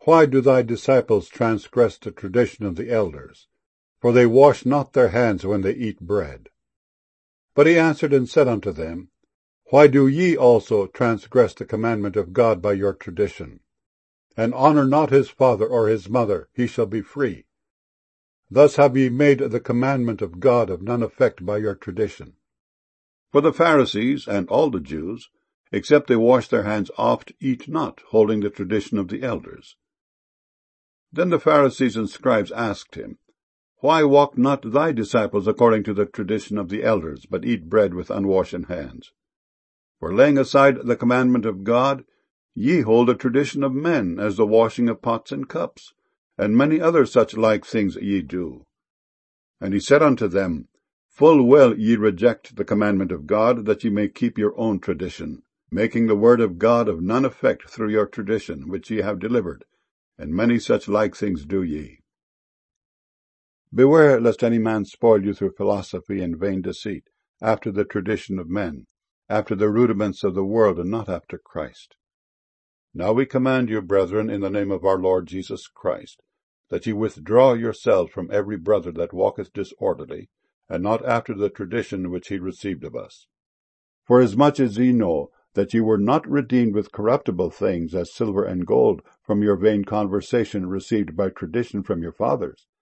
Why do thy disciples transgress the tradition of the elders? For they wash not their hands when they eat bread. But he answered and said unto them, Why do ye also transgress the commandment of God by your tradition? And honour not his father or his mother, he shall be free. Thus have ye made the commandment of God of none effect by your tradition. For the Pharisees and all the Jews, except they wash their hands oft, eat not, holding the tradition of the elders. Then the Pharisees and scribes asked him, Why walk not thy disciples according to the tradition of the elders, but eat bread with unwashen hands? For laying aside the commandment of God, ye hold the tradition of men, as the washing of pots and cups, and many other such like things ye do. And he said unto them, Full well ye reject the commandment of God, that ye may keep your own tradition, making the word of God of none effect through your tradition, which ye have delivered, and many such like things do ye. Beware lest any man spoil you through philosophy and vain deceit, after the tradition of men, after the rudiments of the world, and not after Christ. Now we command you, brethren, in the name of our Lord Jesus Christ, that ye withdraw yourselves from every brother that walketh disorderly, and not after the tradition which he received of us. Forasmuch as ye know that ye were not redeemed with corruptible things, as silver and gold, from your vain conversation received by tradition from your fathers,